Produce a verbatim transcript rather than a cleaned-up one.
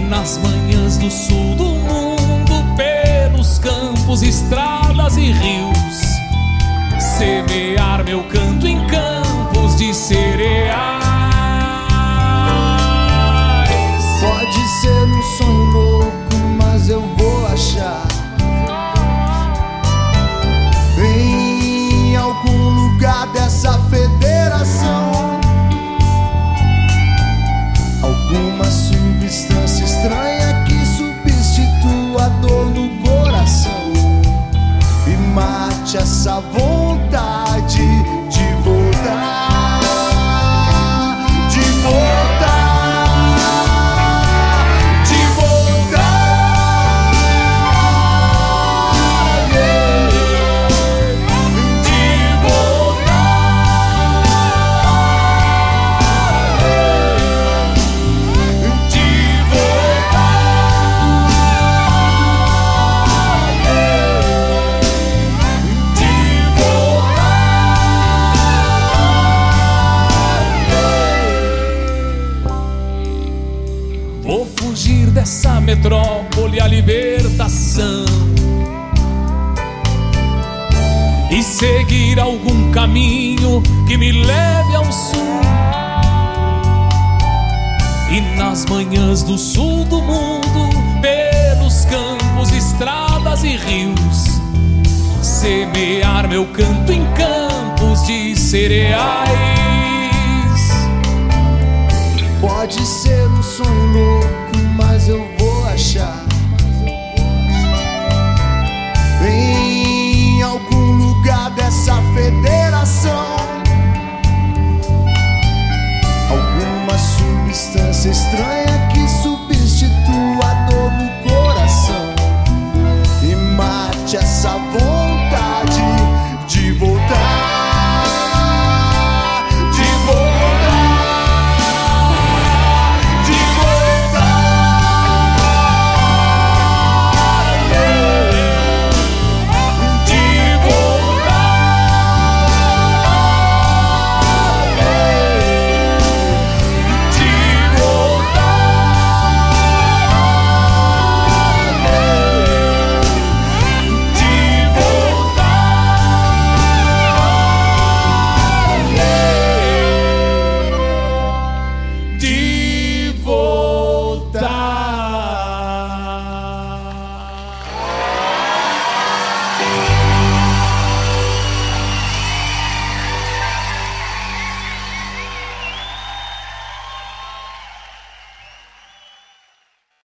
nas manhãs do sul do mundo, pelos campos, estradas e rios, semear meu canto em campos de cereais. Pode ser um sonho louco, mas eu vou achar em algum lugar dessa federação alguma substância estranha que substitua a dor no coração e mate essa vontade de voltar, de voltar. Vou fugir dessa metrópole, a libertação, e seguir algum caminho que me leve ao sul. E nas manhãs do sul do mundo, pelos campos, estradas e rios, semear meu canto em campos de cereais. Pode ser um sonho louco, mas eu vou achar em algum lugar dessa federação alguma substância estranha